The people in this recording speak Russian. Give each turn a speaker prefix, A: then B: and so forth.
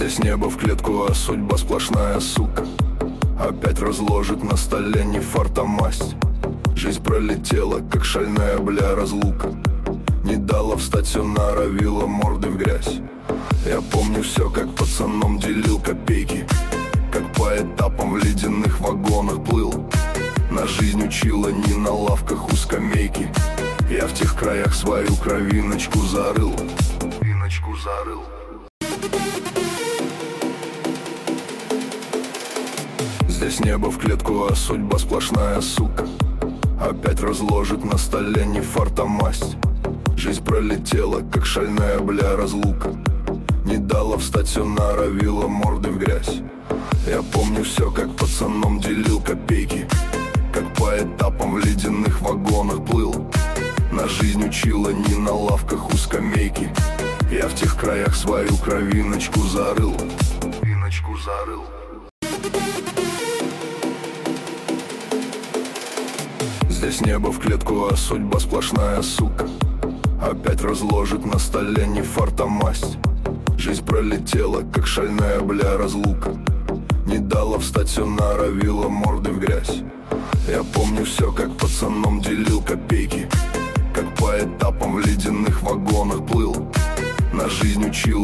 A: Здесь небо в клетку, а судьба сплошная сука. Опять разложит на столе не фарт, а масть. Жизнь пролетела, как шальная разлука. Не дала встать, все норовила морды в грязь. Я помню все, как пацаном делил копейки, как по этапам в ледяных вагонах плыл. На жизнь учила не на лавках у скамейки. Я в тех краях свою кровиночку зарыл. Здесь небо в клетку, а судьба сплошная сука. Опять разложит на столе не фарт, а масть. Жизнь пролетела, как шальная разлука. Не дала встать, все норовила морды в грязь. Я помню все, как пацаном делил копейки, как по этапам в ледяных вагонах плыл. На жизнь учила не на лавках у скамейки. Я в тех краях свою кровиночку зарыл. Здесь небо в клетку, а судьба сплошная сука. Опять разложит на столе не фарт, а масть. Жизнь пролетела, как шальная разлука. Не дала встать, все норовила морды в грязь. Я помню все, как пацаном делил копейки, как по этапам в ледяных вагонах плыл. На жизнь учил